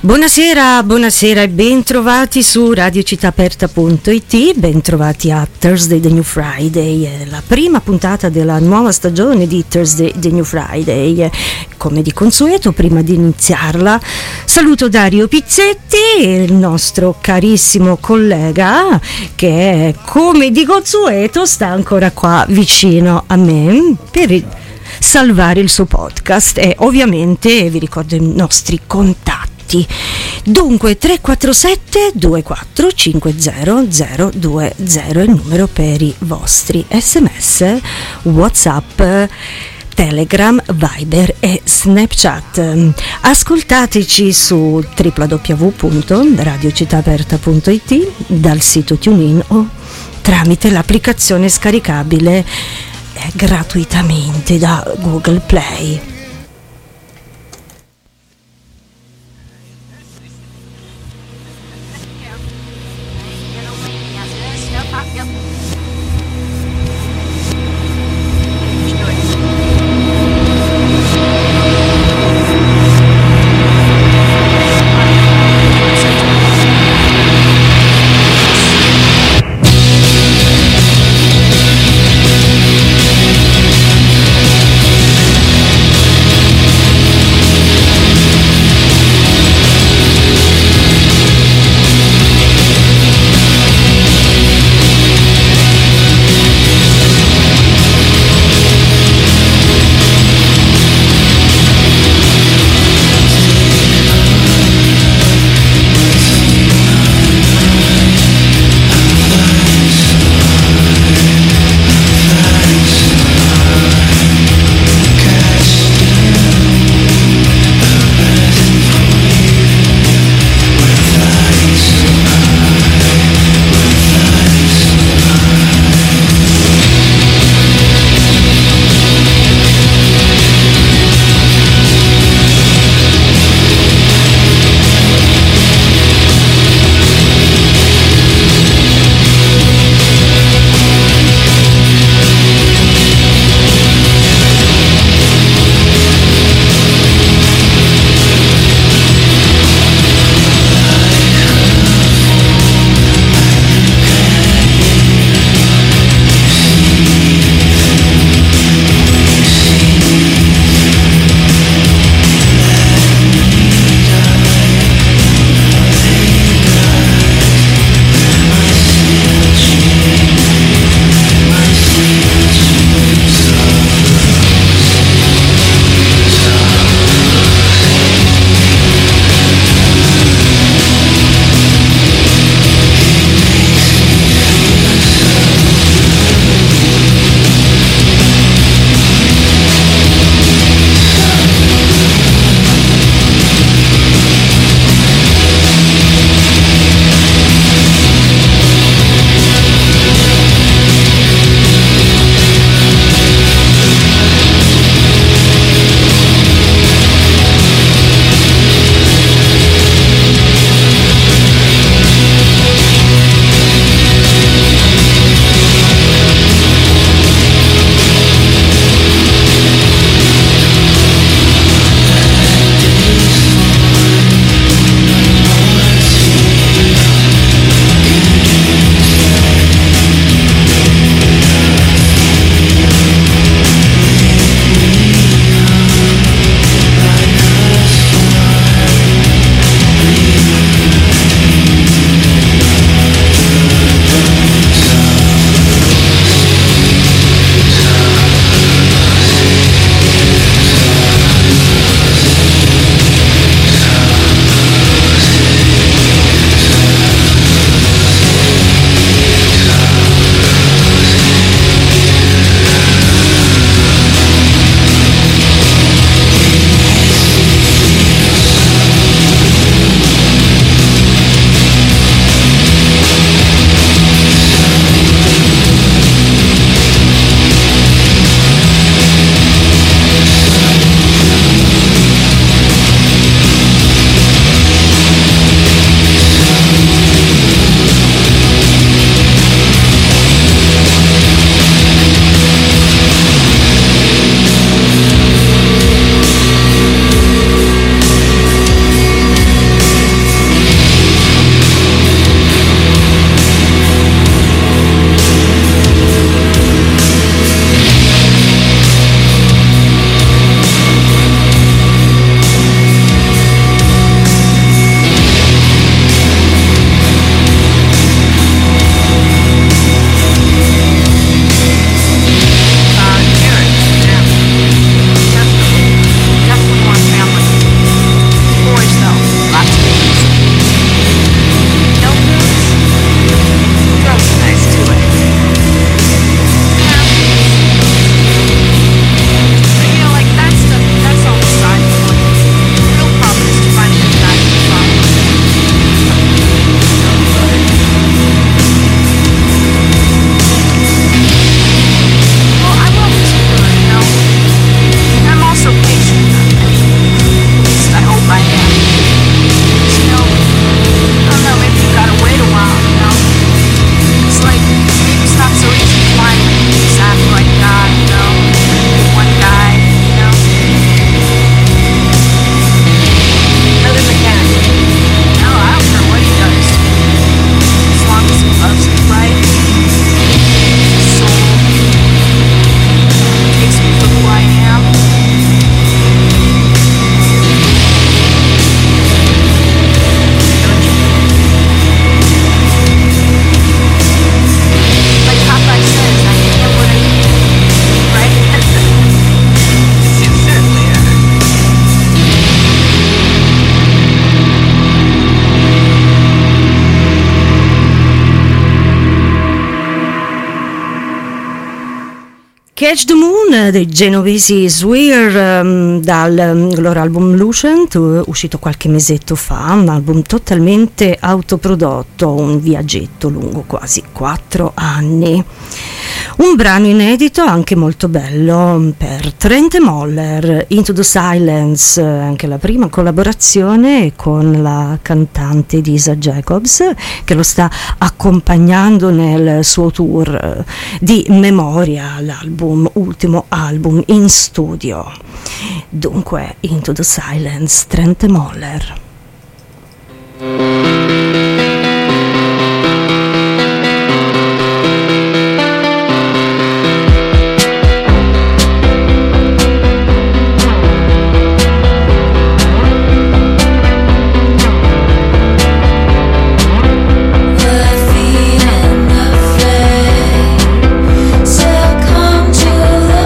Buonasera e bentrovati su radiocittaaperta.it, bentrovati a Thursday the New Friday, la prima puntata della nuova stagione di Thursday the New Friday. Come di consueto, prima di iniziarla, saluto Dario Pizzetti, il nostro carissimo collega che, come di consueto, sta ancora qua vicino a me per salvare il suo podcast e ovviamente vi ricordo i nostri contatti. Dunque 347 2450 020 è il numero per i vostri sms, WhatsApp, Telegram, Viber e Snapchat. Ascoltateci su www.radiocittaaperta.it, dal sito TuneIn o tramite l'applicazione scaricabile gratuitamente da Google Play. Catch the Moon dei genovesi Swear, dal loro album Lucent, uscito qualche mesetto fa, un album totalmente autoprodotto, un viaggetto lungo quasi 4 anni. Un brano inedito anche molto bello per Trent Moller, Into the Silence, anche la prima collaborazione con la cantante Lisa Jacobs, che lo sta accompagnando nel suo tour di memoria, l'album, ultimo album in studio. Dunque, Into the Silence, Trent Moller.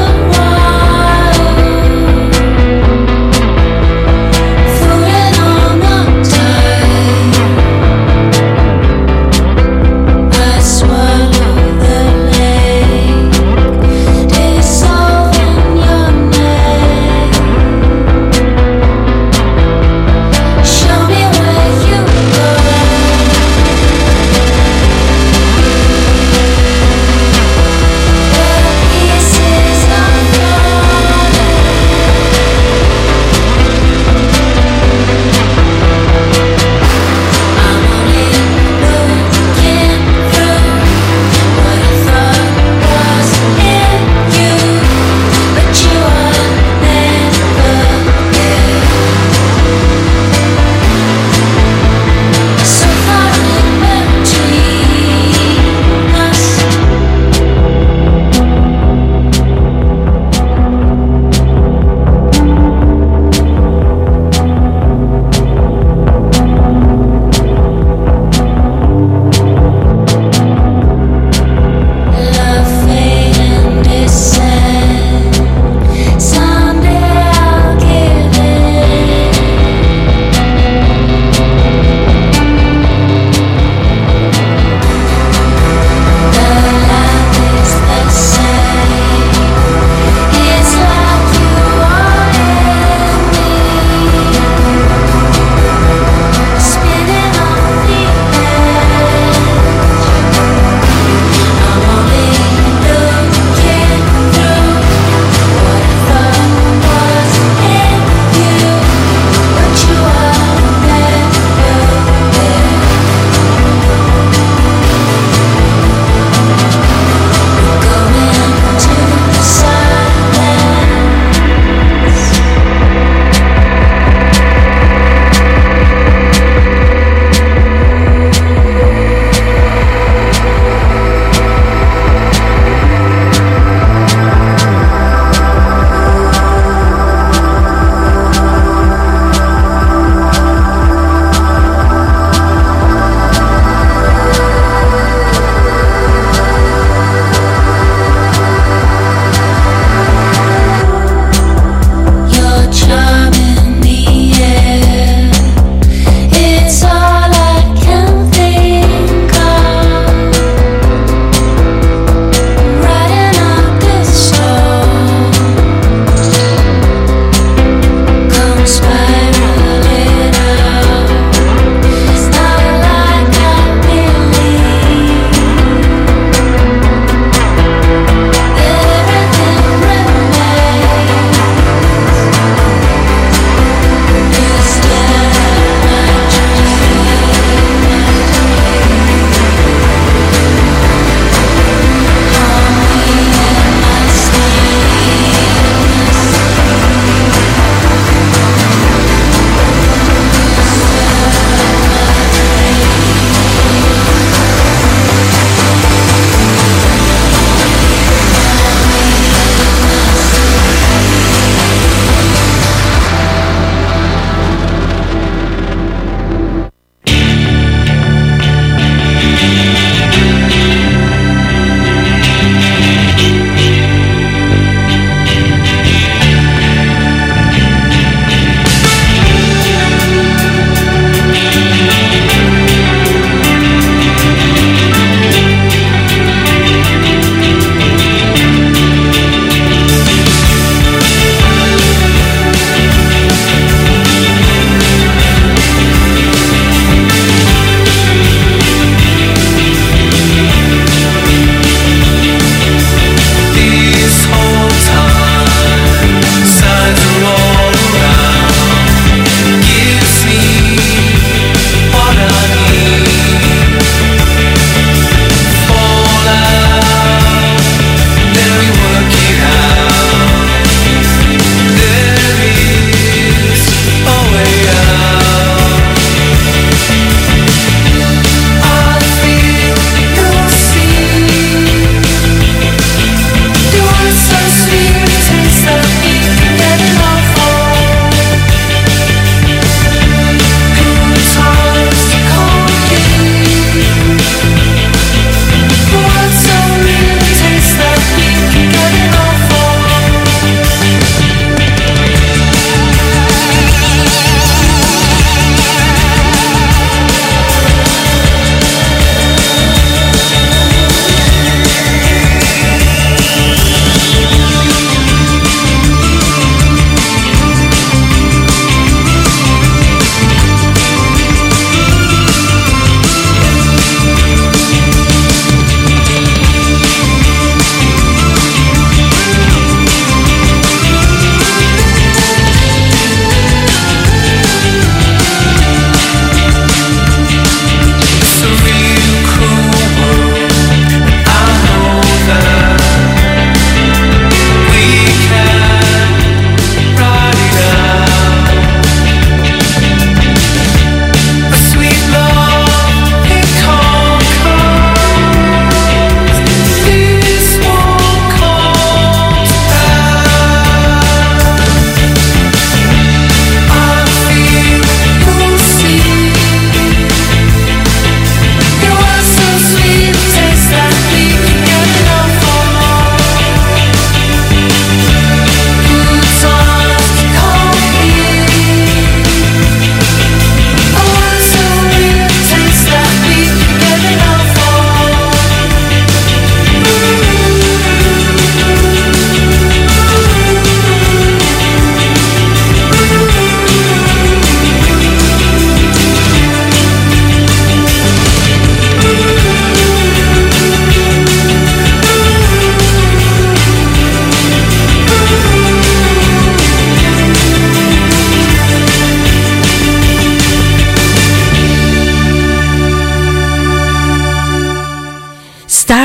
On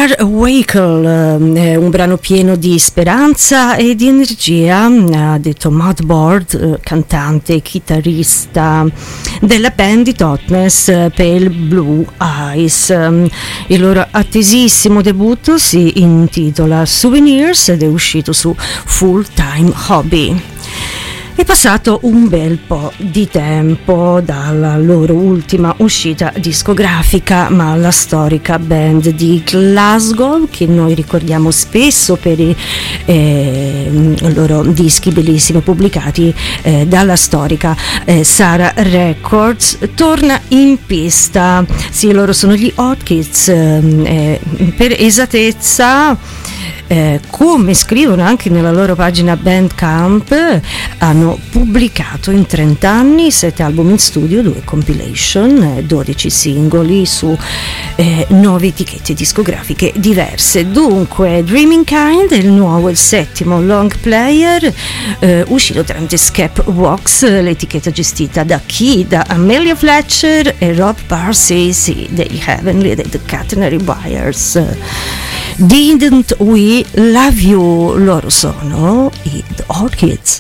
Star Wakel, un brano pieno di speranza e di energia, ha detto Mudboard, cantante e chitarrista della band di Totnes, Pale Blue Eyes. Il loro attesissimo debutto si intitola Souvenirs ed è uscito su Full Time Hobby. È passato un bel po' di tempo dalla loro ultima uscita discografica, ma la storica band di Glasgow, che noi ricordiamo spesso per i loro dischi bellissimi pubblicati dalla storica Sarah Records, torna in pista. Sì, loro sono gli Hot Kids, per esattezza. Come scrivono anche nella loro pagina Bandcamp, hanno pubblicato in 30 anni 7 album in studio, 2 compilation, 12 singoli su 9 etichette discografiche diverse. Dunque Dreaming Kind è il nuovo, il settimo long player, uscito tramite Skep Wax, l'etichetta gestita da chi? Da Amelia Fletcher e Rob Parsi, sì, dei Heavenly e dei The Catenary Wires. Didn't We Love You? Loro sono i The Hot Kids.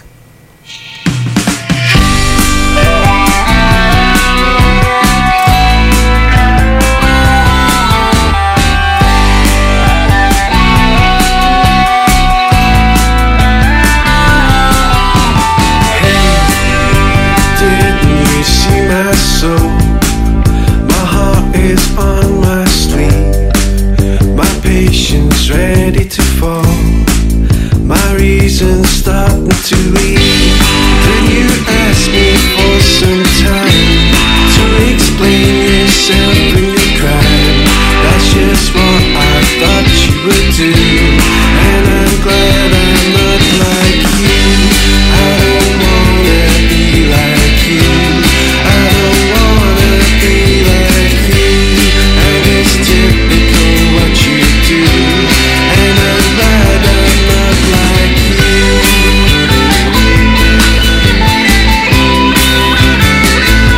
Ready to fall, my reason's starting to leave. Then you ask me for some time to explain yourself and your crime. That's just what I thought you would do, and I'm glad I'm not like you. I don't wanna be like you. I don't wanna be like you. And it's typical what you do. And I'm glad I'm not like you.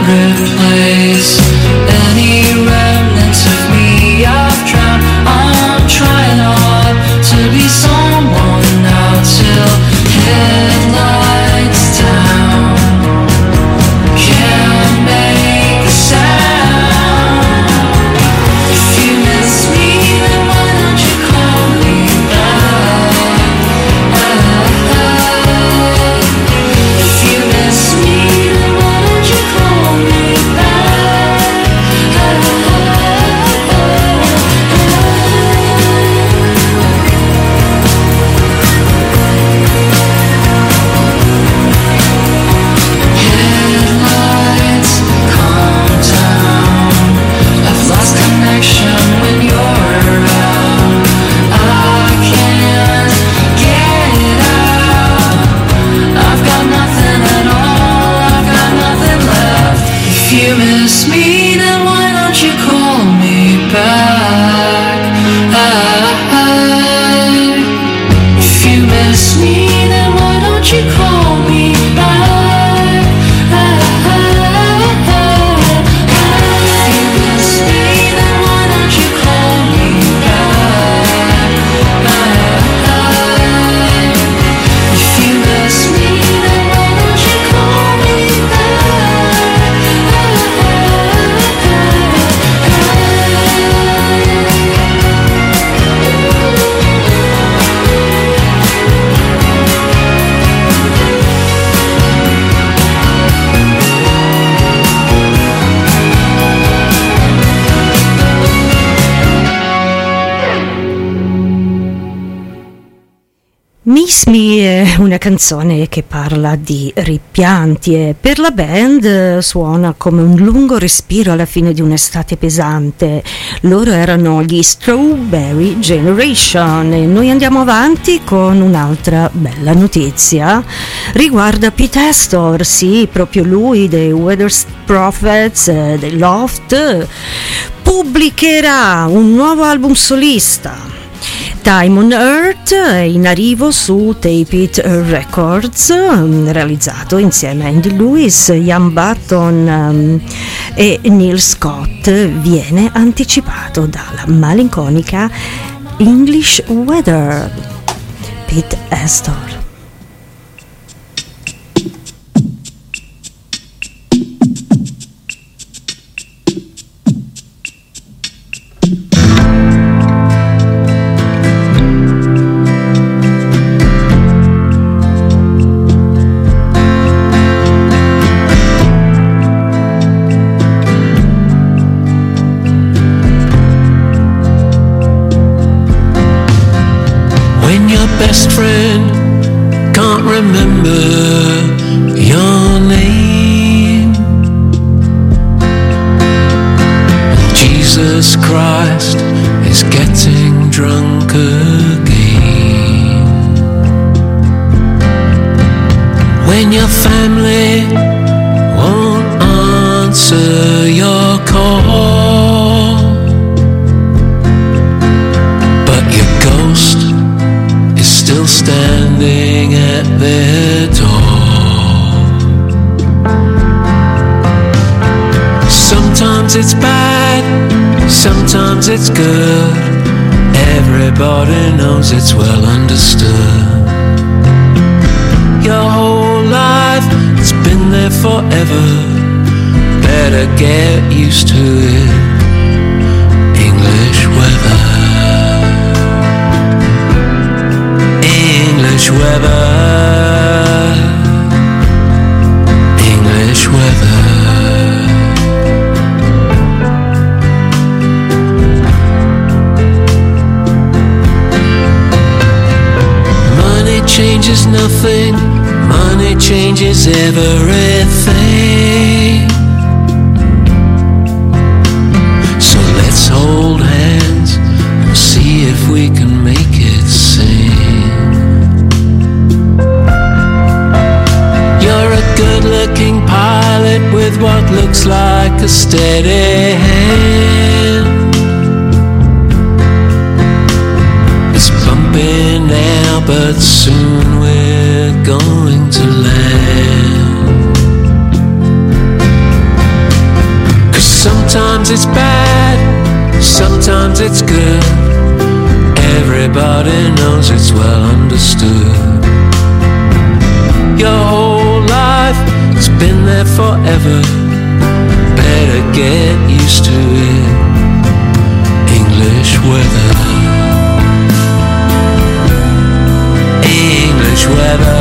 replace any remnants of me I've drowned. I'm trying hard to be someone now till headlights down. Can't make a sound. If you miss me, then why don't you call me back? If you miss me, then why don't you call me back? Headlights, calm down. I've lost connection when you're around. I can't get it out. I've got nothing at all. I've got nothing left. If you miss me, then why don't you call me back? If you miss me, then why don't you call me back? If you miss me, then why don't you call me back? If you miss me, then why don't you call me Miss Me è una canzone che parla di rimpianti e per la band suona come un lungo respiro alla fine di un'estate pesante. Loro erano gli Strawberry Generation e noi andiamo avanti con un'altra bella notizia. Riguarda Pete Astor, sì, proprio lui dei Weather Prophets, dei Loft, pubblicherà un nuovo album solista. Time on Earth è in arrivo su Tape It Records, realizzato insieme a Andy Lewis, Ian Burton e Neil Scott. Viene anticipato dalla malinconica English Weather. Pete Astor. Best friend can't remember your name. Jesus Christ is getting drunk again. When your family won't answer your call, but your ghost still standing at their door. Sometimes it's bad, sometimes it's good. Everybody knows it's well understood. Your whole life, it's been there forever. Better get used to it. English weather. English weather, English weather. Money changes nothing, money changes everything. So let's hold hands and see if we can make it sing. You're a good-looking pilot with what looks like a steady hand. It's bumpy now, but soon we're going to land. Sometimes it's bad, sometimes it's good. Everybody knows it's well understood. Your whole life, it's been there forever. Better get used to it. English weather, English weather,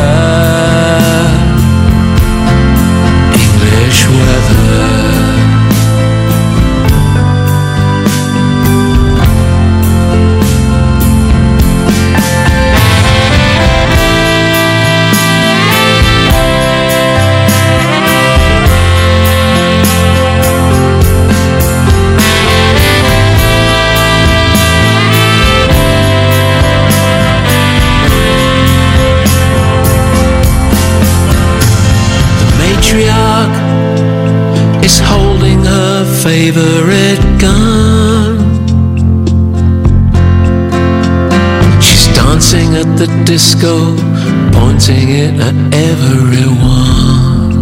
English weather. Is holding her favorite gun. She's dancing at the disco, pointing it at everyone.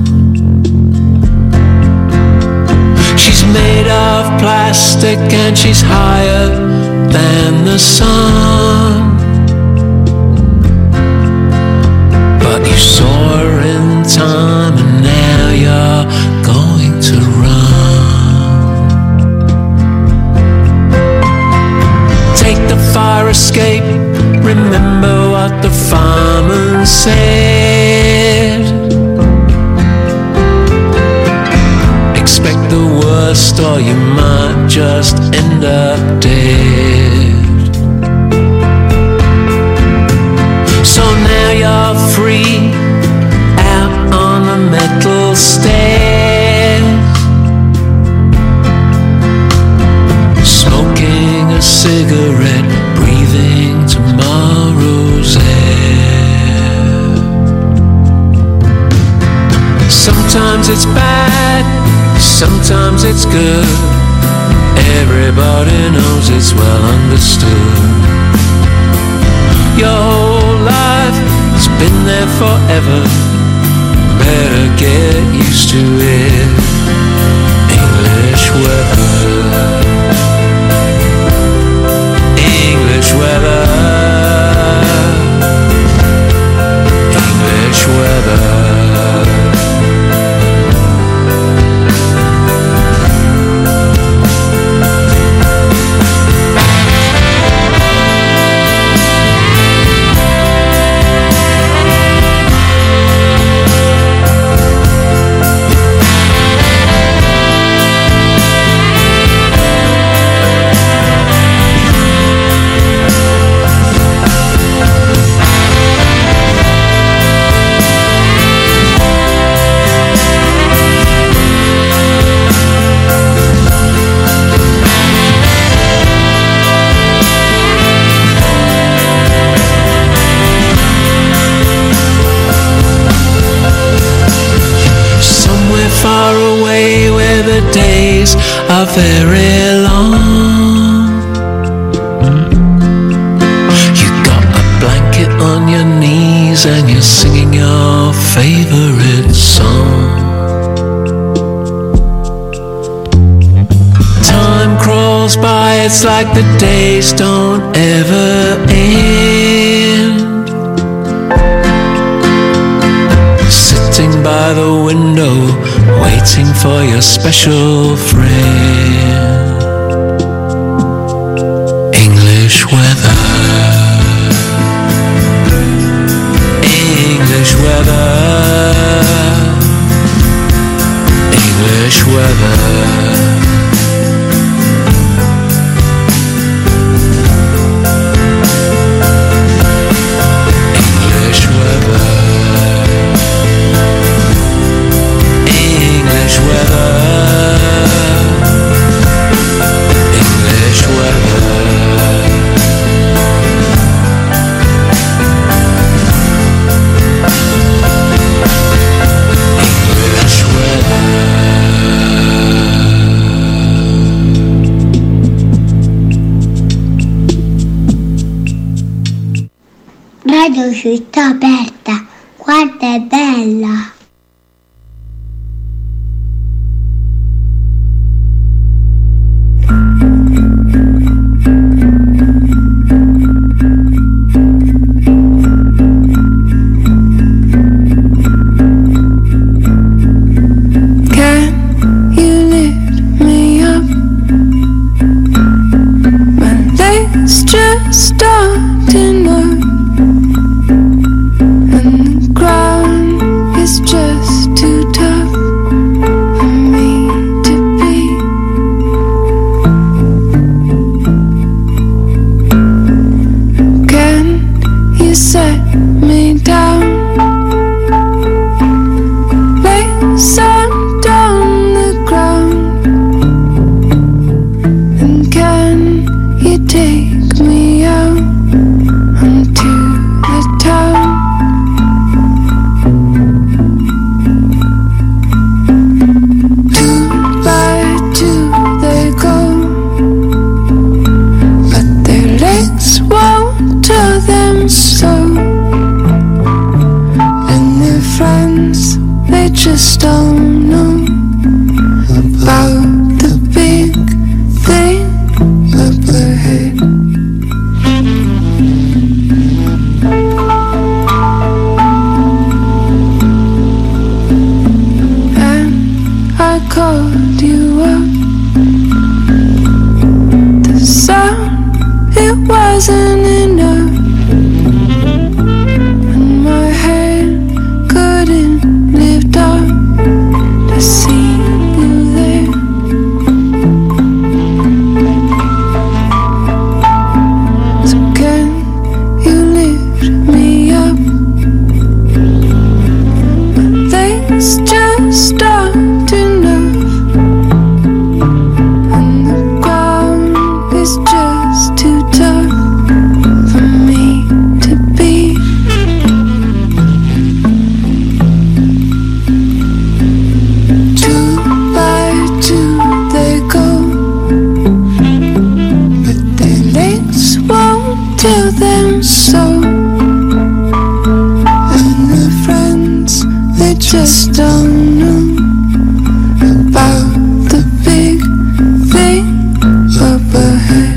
She's made of plastic and she's higher than the sun. But you saw her in time and now you're going to run. Take the fire escape, remember what the fireman said. Expect the worst or you might just end up dead. So now you're free, out on the metal stairs, smoking a cigarette, breathing tomorrow's air. Sometimes it's bad, sometimes it's good. Everybody knows it's well understood. Your whole life has been there forever. Better get used to it. English weather, English weather, English weather. Far away where the days are very long, you got a blanket on your knees and you're singing your favorite song. Time crawls by, it's like the days don't ever end. Sitting by the window, waiting for your special friend. English weather, English weather, English weather. Radio Città Aperta, guarda è bella! just don't know about the big thing up ahead. And I called you up. The sound, it wasn't enough. And my head couldn't lift up to see you there. So can you lift me up? But things just aren't enough, and the ground is just too tough for me to be. Two by two they go, but their legs won't tell them so. And their friends, they just don't know about the big thing up ahead.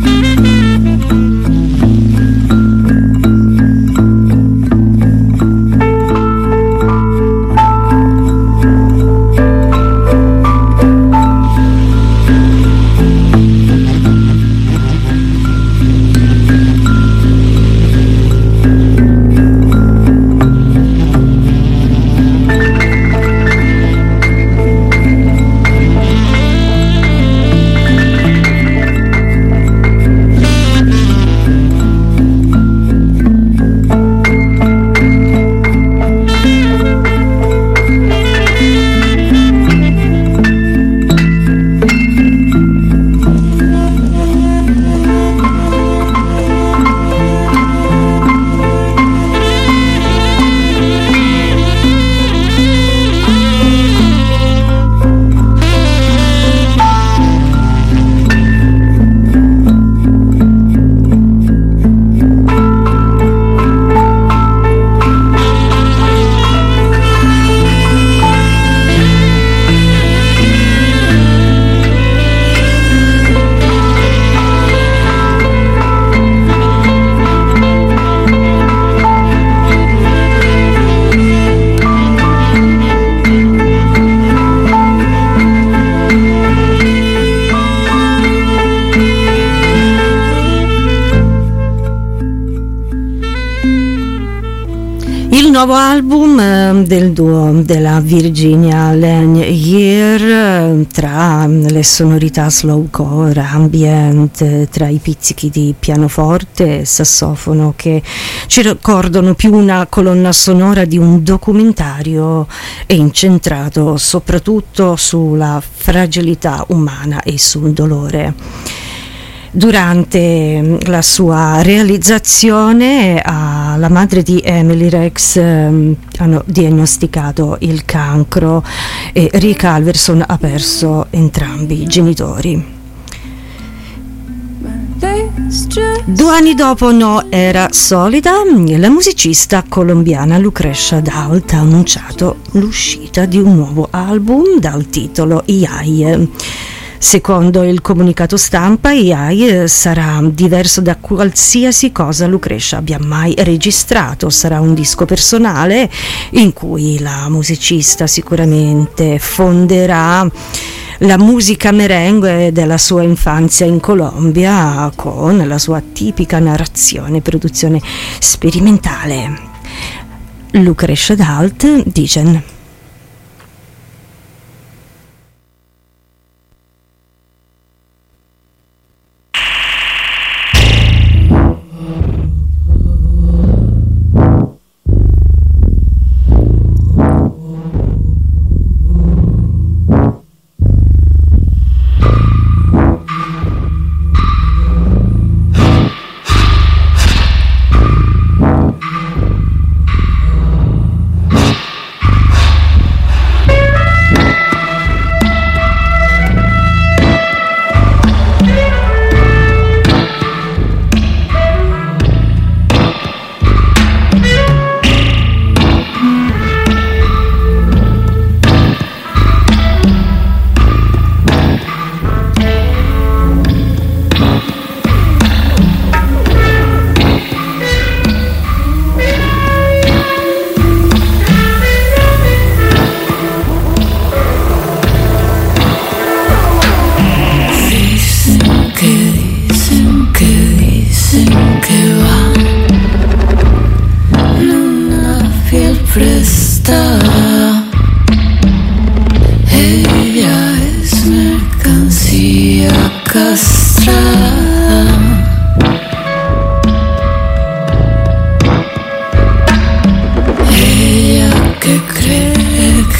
Nuovo album del duo della Virginia Lanier, tra le sonorità slowcore, ambient, tra i pizzichi di pianoforte e sassofono che ci ricordano più una colonna sonora di un documentario e incentrato soprattutto sulla fragilità umana e sul dolore. Durante la sua realizzazione la madre di Emily Rex hanno diagnosticato il cancro e Rick Alverson ha perso entrambi i genitori. 2 anni dopo No era solida, la musicista colombiana Lucrecia Dalt ha annunciato l'uscita di un nuovo album dal titolo Iai. Secondo il comunicato stampa, Iai sarà diverso da qualsiasi cosa Lucrecia abbia mai registrato. Sarà un disco personale in cui la musicista sicuramente fonderà la musica merengue della sua infanzia in Colombia con la sua tipica narrazione e produzione sperimentale. Lucrecia Dalt, Digen.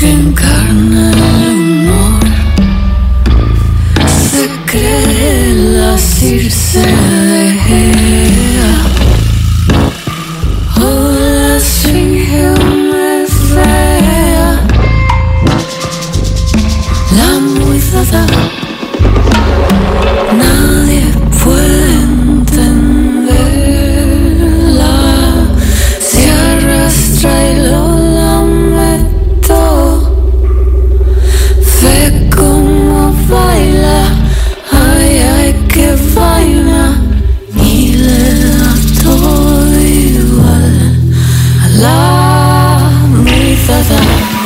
en carne el humor, se cree la Circe de Gea, o la Esfinge Omefea, la muy dada. Nadie puede entenderla, se arrastra y lo lamento. Ve cómo baila, ay, ay, qué vaina, y le da todo igual a la muy dada.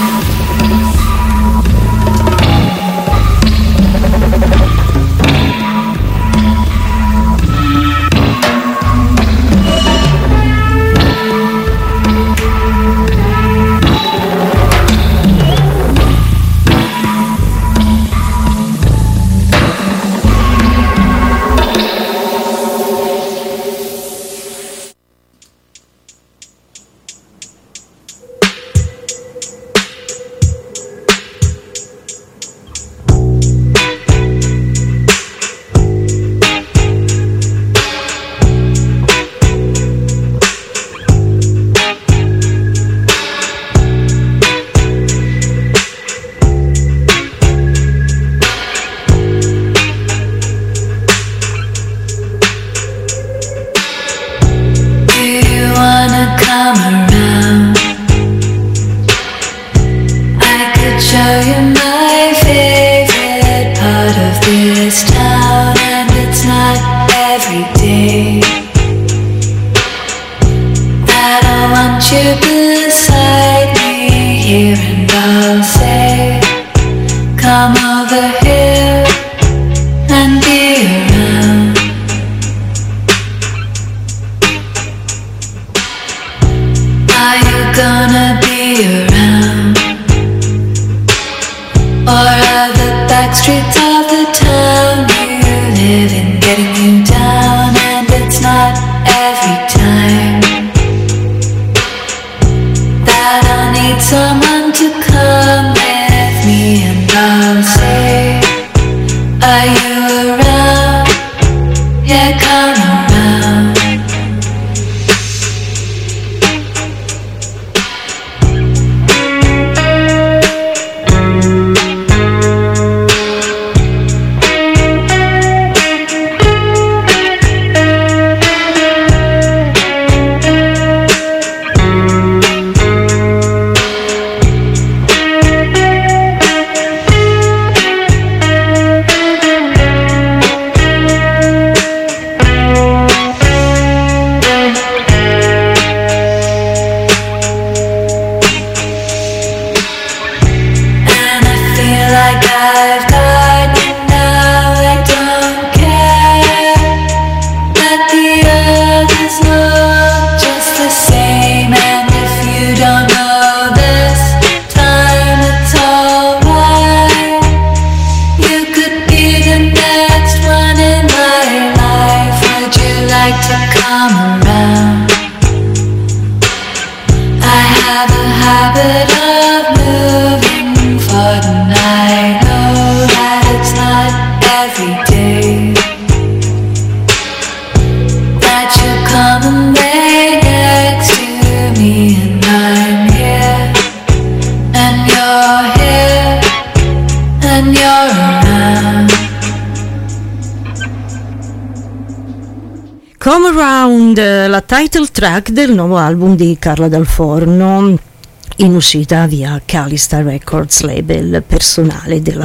Come Around, la title track del nuovo album di Carla Dal Forno, in uscita via Calista Records, label personale della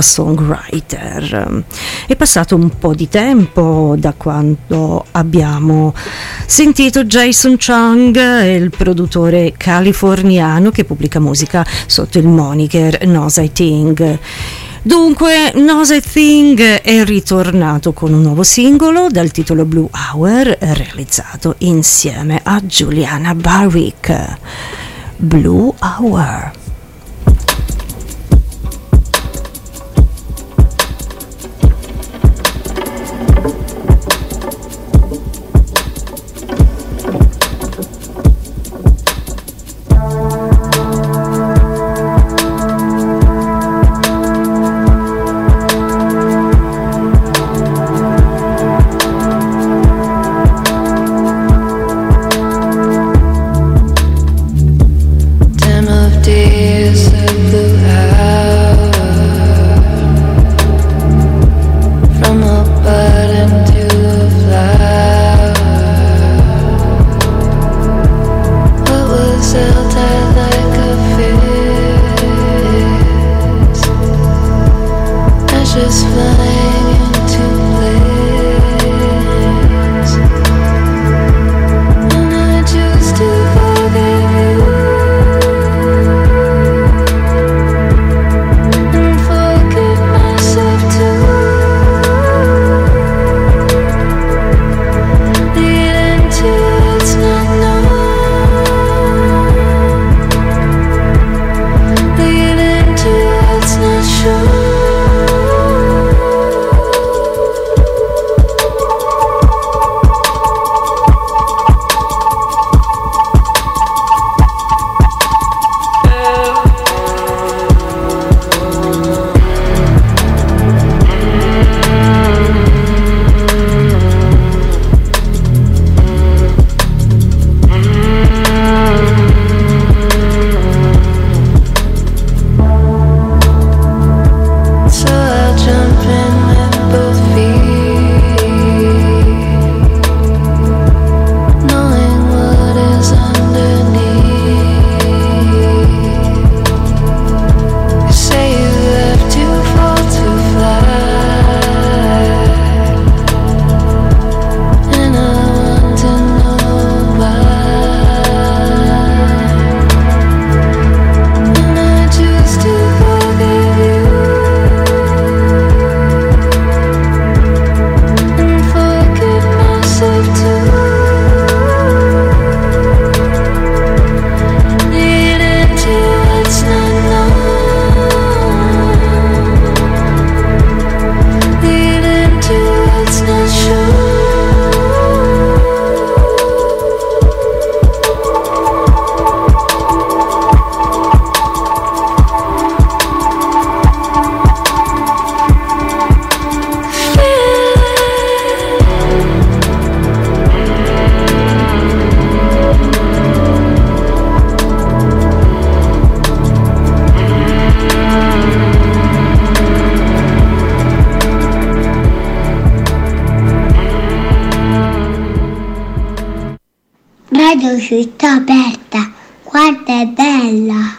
songwriter. È passato un po' di tempo da quando abbiamo sentito Jason Chung, il produttore californiano che pubblica musica sotto il moniker Knows I Think. Dunque, Knows I Think è ritornato con un nuovo singolo dal titolo Blue Hour, realizzato insieme a Juliana Barwick. Blue Hour. Radio Città Aperta, guarda è bella.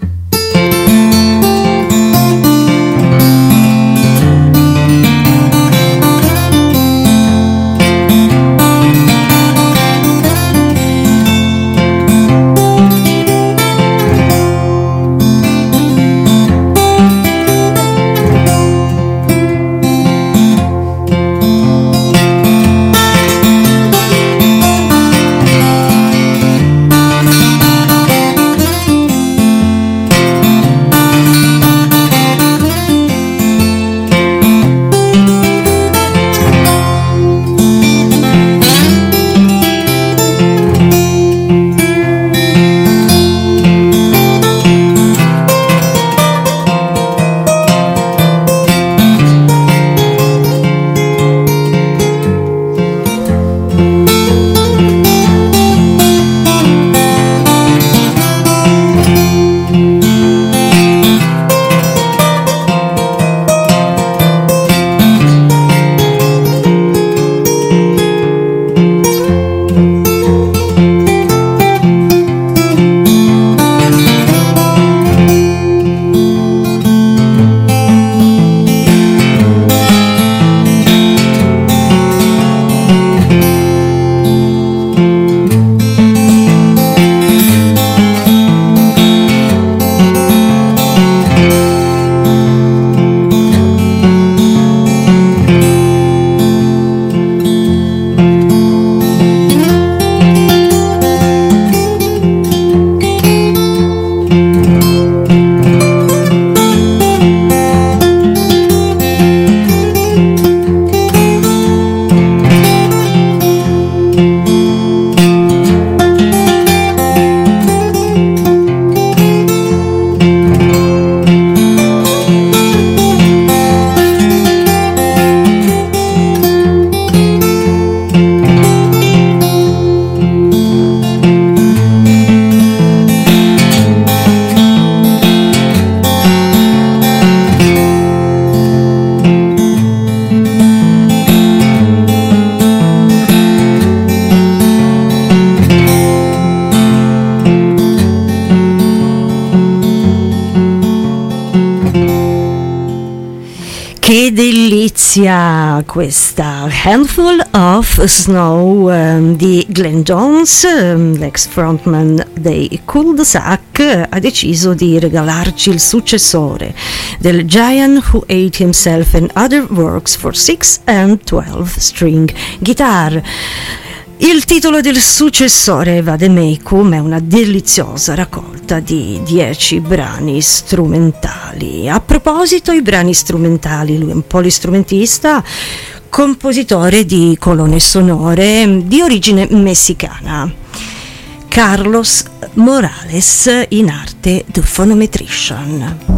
Che delizia questa Handful of Snow di Glenn Jones, l'ex frontman dei Cul-de-Sac, ha deciso di regalarci il successore del Giant Who Ate Himself and Other Works for 6 and 12 String Guitar. Il titolo del successore Vademecum è una deliziosa raccolta di 10 brani strumentali. A proposito, i brani strumentali, lui è un polistrumentista, compositore di colonne sonore di origine messicana. Carlos Morales, in arte The Phonometrician.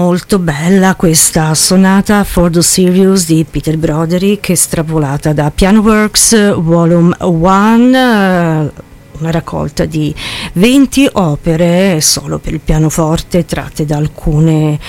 molto bella questa sonata for the Sirius di Peter Broderick, estrapolata da Pianoworks Volume 1, una raccolta di 20 opere solo per il pianoforte tratte da alcune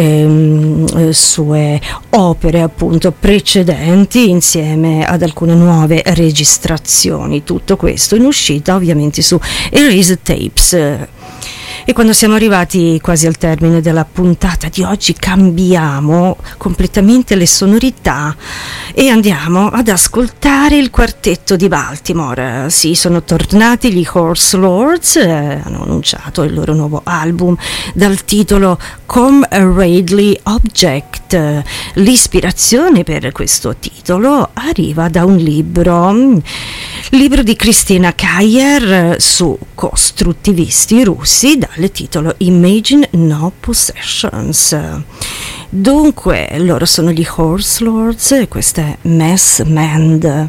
sue opere appunto precedenti, insieme ad alcune nuove registrazioni. Tutto questo in uscita ovviamente su Erased Tapes. E quando siamo arrivati quasi al termine della puntata di oggi cambiamo completamente le sonorità e andiamo ad ascoltare il quartetto di Baltimore. Sì, sono tornati gli Horse Lords, hanno annunciato il loro nuovo album dal titolo Comradely Object. L'ispirazione per questo titolo arriva da un libro di Christina Kayer su costruttivisti russi dal titolo Imagine No Possessions. Dunque, loro sono gli Horse Lords e questa è Mass Mend.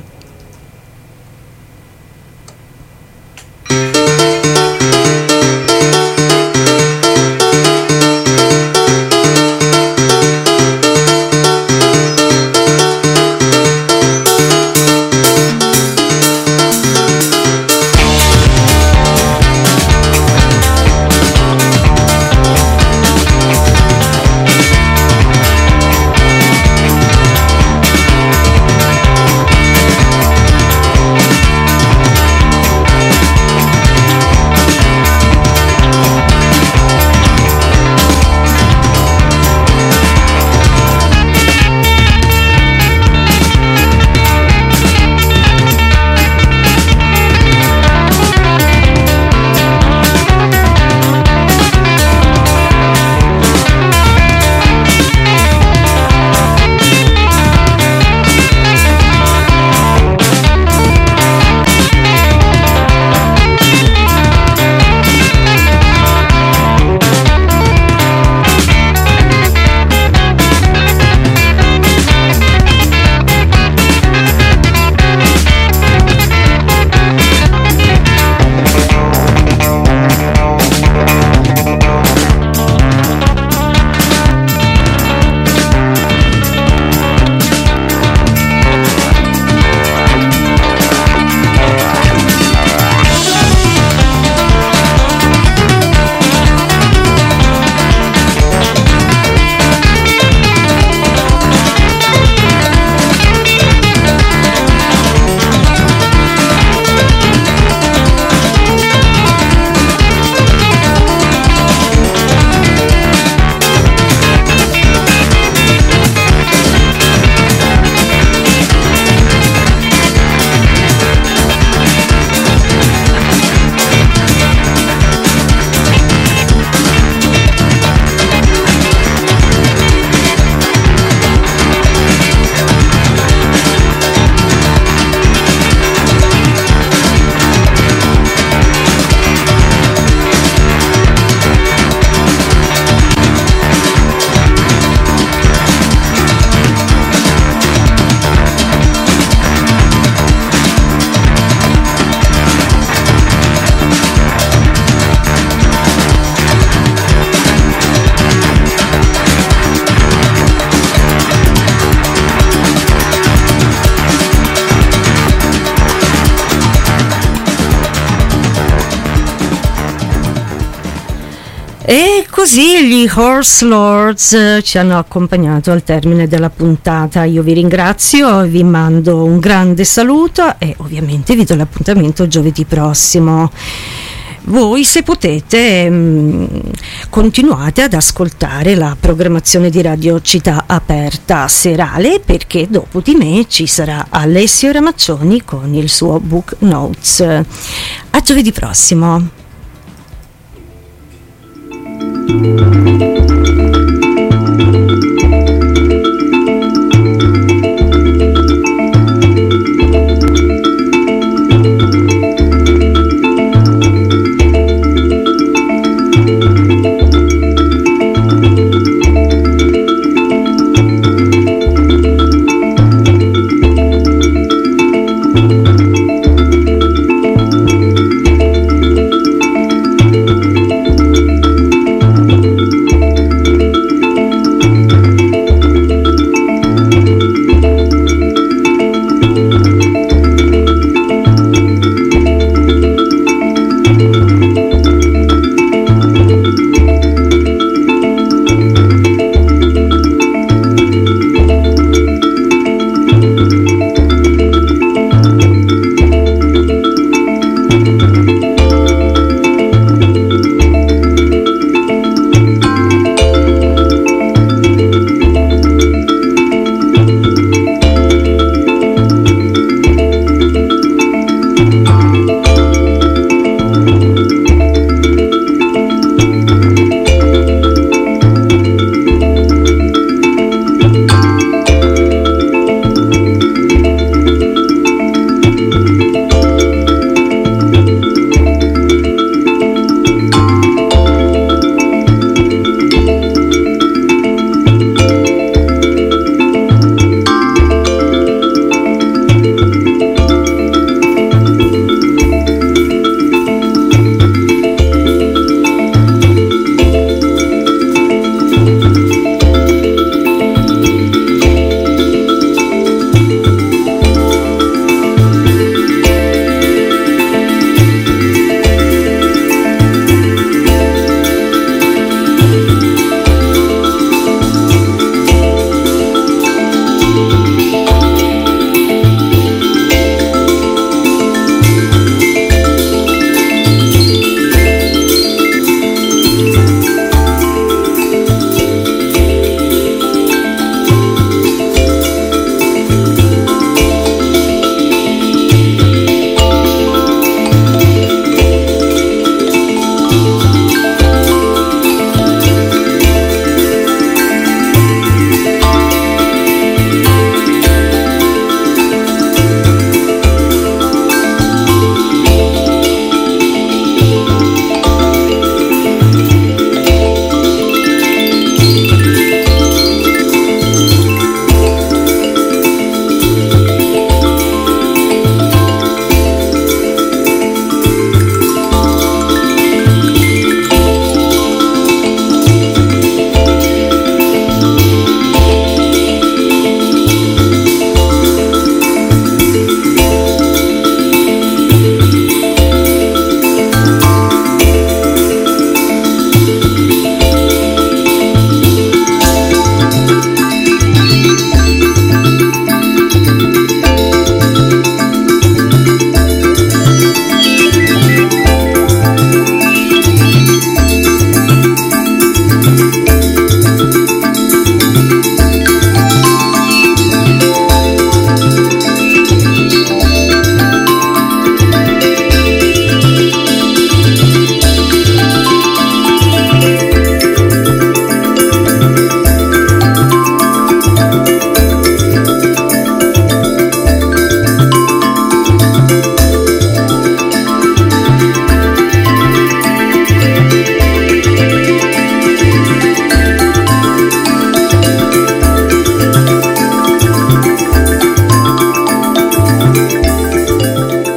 E così gli Horse Lords ci hanno accompagnato al termine della puntata. Io vi ringrazio, vi mando un grande saluto e ovviamente vi do l'appuntamento giovedì prossimo. Voi, se potete, continuate ad ascoltare la programmazione di Radio Città Aperta serale, perché dopo di me ci sarà Alessio Ramaccioni con il suo Book Notes. A giovedì prossimo.